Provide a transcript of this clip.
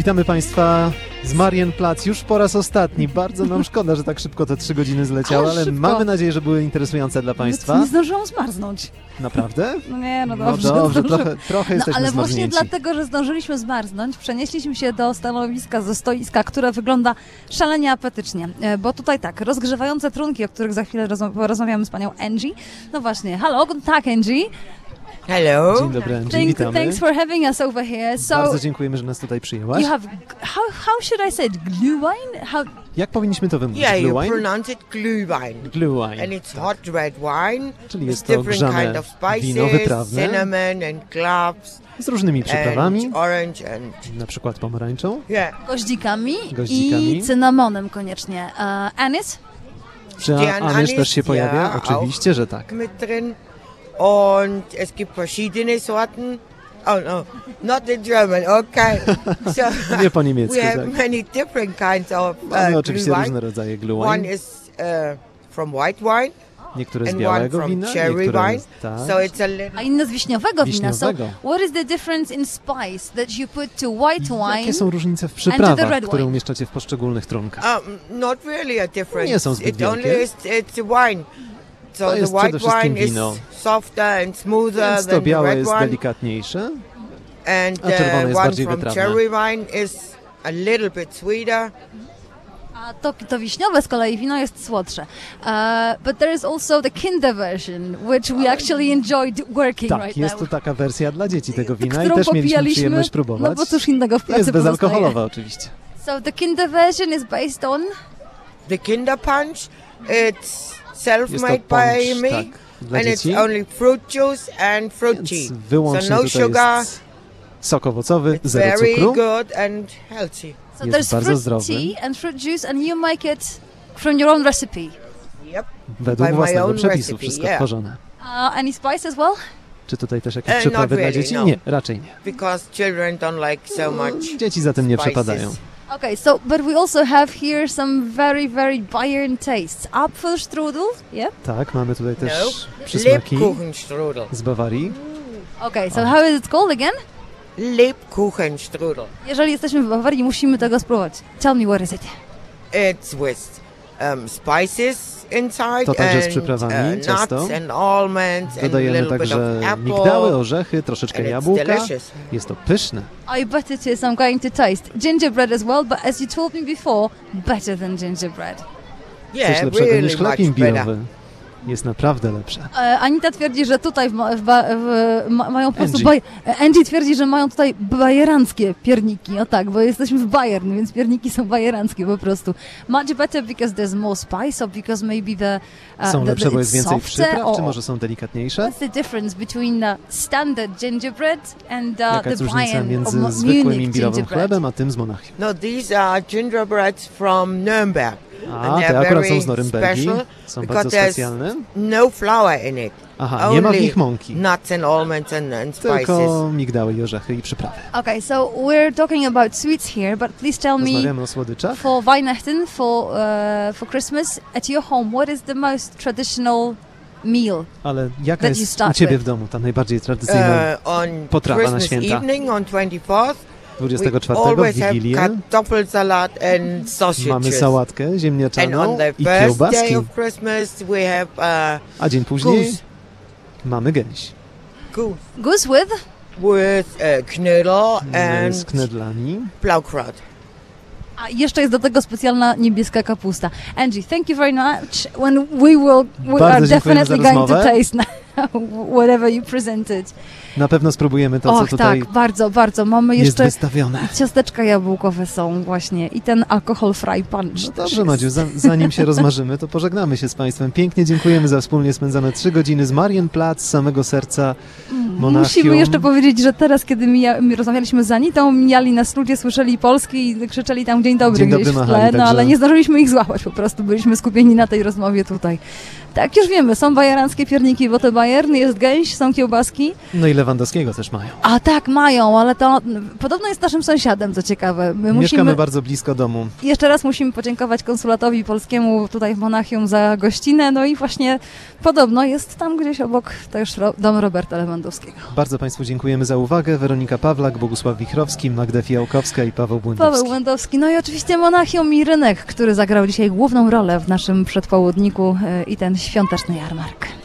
Witamy Państwa z Marienplatz już po raz ostatni. Bardzo nam szkoda, że tak szybko te 3 godziny zleciały, ale mamy nadzieję, że były interesujące dla Państwa. Nie zdążyłam zmarznąć. Naprawdę? No nie, no dobrze. No dobrze, trochę jesteśmy ale zmarznięci. właśnie dlatego, że zdążyliśmy zmarznąć, przenieśliśmy się do stanowiska ze stoiska, które wygląda szalenie apetycznie. Bo tutaj tak, rozgrzewające trunki, o których za chwilę porozmawiamy z panią Angie. No właśnie, halo, guten Tag Angie. Hello. Dzień dobry, Angie, witamy. Thanks for having us over here. Bardzo dziękujemy, że nas tutaj przyjęłaś. You have, how should I say it? Glühwein? Jak powinniśmy to wymówić? Yeah, you Glühwein? pronounce it glühwein. Glühwein. And it's hot red wine Czyli with jest to different grzane kind of spices, wino wytrawne cinnamon and cloves z różnymi przyprawami, and orange and na przykład pomarańczą. yeah. Goździkami Goździkami. i cynamonem koniecznie. Anis? Czy anyż też się pojawia? Oczywiście, że tak. Mit drin. Und es gibt verschiedene Sorten. Oh no, not in German. Okay. So Nie po niemiecku, we have tak. many different kinds of Mamy oczywiście glühwein. różne rodzaje One glühwein. is from white wine. Niektóre z And one białego from wina, cherry niektóre wine. tak. So it's a little. A inne z wiśniowego wina. So, Wiśniowego. what is the difference in spice that you put to white wine? Jakie są różnice w the przyprawach, red które wine. umieszczacie w poszczególnych trunkach? Not really a difference. Nie są zbyt It only wielkie. it's the wine. So To the jest white przede wszystkim wine wino. is softer and smoother Więc to than the białe red jest one, delikatniejsze, and a czerwone the jest one bardziej from wytrawne. cherry wine is a little bit sweeter. A to wiśniowe z kolei wino jest słodsze. But there is also the Kinder version, which we actually enjoyed working tak, right jest now. to taka wersja dla dzieci tego wina i którą też mieliśmy popijaliśmy, przyjemność próbować. No bo cóż innego w pracy Jest pozostaje. bezalkoholowa oczywiście. So the Kinder version is based on... The Kinder Punch, it's Jest to self-made by punch, me, tak, dla and dzieci. it's only fruit juice and fruit tea. Więc wyłącznie So no tutaj sugar. jest sok owocowy, It's zero very cukru. good and healthy. So Jest there's bardzo fruit zdrowy. tea and fruit juice and you make it from your own recipe. Yep. Według By my własnego own przepisu recipe, wszystko yeah. tworzone. Any spice as well? Czy tutaj też jakieś not przyprawy dla really, dzieci? no. Nie, raczej nie. Because children don't like so much. Dzieci za tym nie spices. przepadają. Okay, so but we also have here some very, very Bayern tastes. Apfelstrudel, yeah? Tak, mamy tutaj też No. przysmaki Lebkuchenstrudel. z Bawarii. Okay, so how is it called again? Lebkuchenstrudel. Jeżeli jesteśmy w Bawarii, musimy tego spróbować. Tell me what is it? It's with spices inside To także z and przyprawami, ciasto. nuts and almonds and a Dodajemy little bit także of apple. migdały, orzechy, troszeczkę and it's jabłka. delicious. Jest to pyszne. I bet it is. I'm going to taste gingerbread as well, but as you told me before, better than gingerbread. Yeah, Coś lepszego really niż chleb much better. imbirowy. Jest naprawdę lepsze. Anita twierdzi, że tutaj mają po prostu... Angie. Angie twierdzi, że mają tutaj bajeranckie pierniki. O tak, bo jesteśmy w Bayern, więc pierniki są bajeranckie po prostu. Much better because there's more spice or because maybe Są lepsze, bo jest więcej softer, przypraw, or czy może są delikatniejsze? what's the difference between standard gingerbread and Jaka the jest różnica Bayern między or zwykłym Munich imbirowym gingerbread? chlebem, a tym z Monachium? No, these are gingerbreads from Nuremberg. A, And te they're akurat są very z Norymbergi. special Są because bardzo there's specjalne. No flour in it. Aha, nie ma w Only nich mąki. Nuts and almonds and spices. Tylko migdały i orzechy i przyprawy. Okay, so we're talking about sweets here, but please tell me, Rozmawiamy o słodyczach. for Weihnachten, for Christmas, at your home, what is the most traditional meal? Ale jaka That you jest u start Ciebie with. w domu ta najbardziej tradycyjna On potrawa na Christmas święta? evening on 24th, we 24 w always have Wigilię kartoffelsalat and sausages. mamy sałatkę And ziemniaczaną on the i first kiełbaski, day of Christmas we have a dzień później goose. mamy gęś Goose with? with knödel z and knedlami. Blaukraut. A jeszcze jest do tego specjalna niebieska kapusta. Angie, thank you very much. We Bardzo are dziękujemy za definitely going to rozmowę. taste now whatever you presented. Na pewno spróbujemy to, co Och, tutaj tak, bardzo, bardzo. Mamy jest jeszcze wystawione. ciasteczka jabłkowe są właśnie i ten alkohol fry punch. No też dobrze, jest. Madziu, zanim się rozmarzymy, to pożegnamy się z Państwem. Pięknie dziękujemy za wspólnie spędzane 3 godziny z Marienplatz, z samego serca Monachium. Musimy jeszcze powiedzieć, że teraz, kiedy my rozmawialiśmy z Anitą, mijali nas ludzie, słyszeli polski i krzyczeli tam dzień dobry Dzień gdzieś dobry w tle, machali, no także- ale nie zdążyliśmy ich złapać po prostu, byliśmy skupieni na tej rozmowie tutaj. Tak, już wiemy, są bajeranckie pierniki, bo te Bayern, jest gęś, są kiełbaski. No i Lewandowskiego też mają. A tak, mają, ale to podobno jest naszym sąsiadem, co ciekawe. My Mieszkamy bardzo blisko domu. Jeszcze raz musimy podziękować konsulatowi polskiemu tutaj w Monachium za gościnę, no i właśnie podobno jest tam gdzieś obok też dom Roberta Lewandowskiego. Bardzo Państwu dziękujemy za uwagę. Weronika Pawlak, Bogusław Wichrowski, Magda Fijałkowska i Paweł Błędowski. Paweł Błędowski, no i oczywiście Monachium i rynek, który zagrał dzisiaj główną rolę w naszym przedpołudniku i ten świąteczny jarmark.